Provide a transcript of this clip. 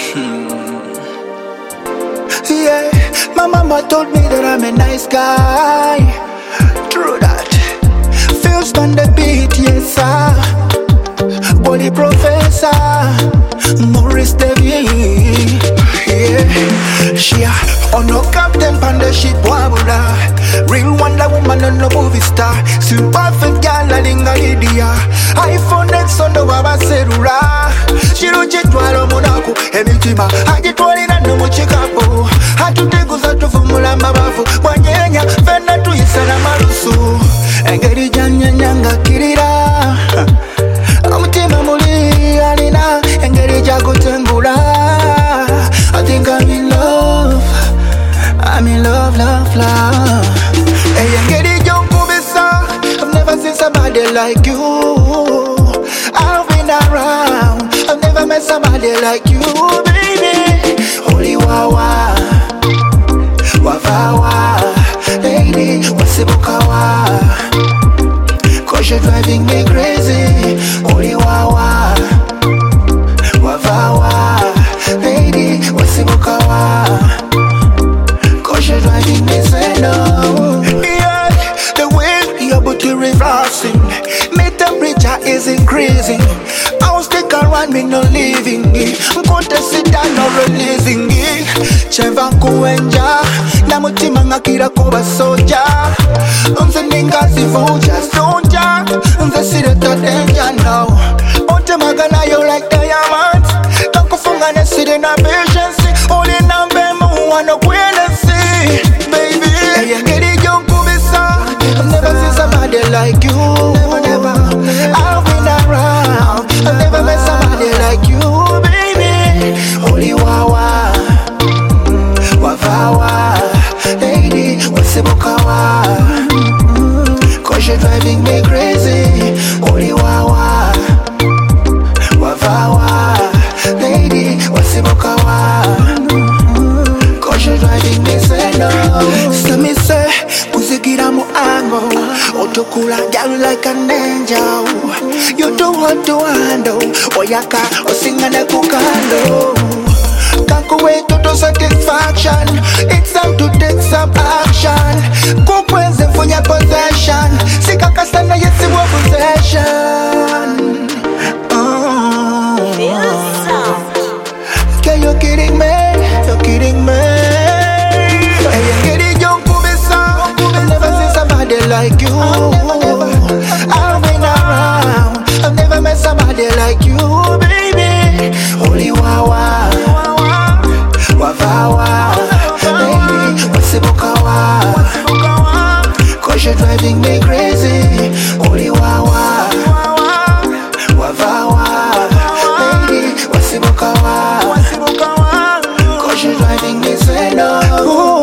Yeah, my mama told me that I'm a nice guy. True that. Feels on the beat, yes sir. Body professor Maurice David. Yeah, she on no captain pan the ship wabula. Real Wonder Woman and no movie star. Super perfect girl a linga idia. iPhone X on the waba serura. Chiruchi twalo munaku emitima. Agitwalira no muchikapo. Hatuteguza tuvumula mabavu. Wanyenya fena tuyisana malusu. Engeri janyanyanga kirira. Omutima muli alina engeri jagutengula. I think I'm in love. I'm in love, love, love. Hey, engeri jonkubisa. I've never seen somebody like you. I've been around. I've never met somebody like you, baby. Holy wawa, wawawa, lady, wasibukawa. Cause you're driving me crazy. Holy wawa, wawawa, lady, wasibukawa. Cause you're driving me insane. Yeah, the way you're able to reversing. My temperature is increasing. I will stick around me no leaving it. I'm going to sit down no releasing it. Cheva kuenja na mutima ngakira kuba soja. Unze ninga sivuja soja. Unze sireta danger now. Onte magana you like diamonds. Kakufunga na siri na patience. Only nambe mu wana kwenesi. Baby, hey, ngeri jonkubisa. I've never seen somebody like you. Never. I've been around. I've never met somebody like you, baby. Holy wawa, wawawa, lady, wasibukawa. Cause you're driving me crazy. Holy wawa, wawawa, lady, wasibukawa. Cause you're driving me insane. Some say, Uzigira mu ango. Otokula girl like an angel. You do what to handle. Oyaka, osingane kukando. Can't wait to satisfaction. It's time to take some action. Kukwenze mfunya possession. Sikakasana yesi wa possession. Okay, you're kidding me. You're kidding me. Hey, you're kidding young kubisa. I've never seen somebody like you. I've been around. I've never met somebody like you, baby. Holy wawa, wawawa, lady, wasibukawa. Cause you're driving me crazy. Holy wawa, wawawa, lady, wasibukawa. Cause you're driving me insane.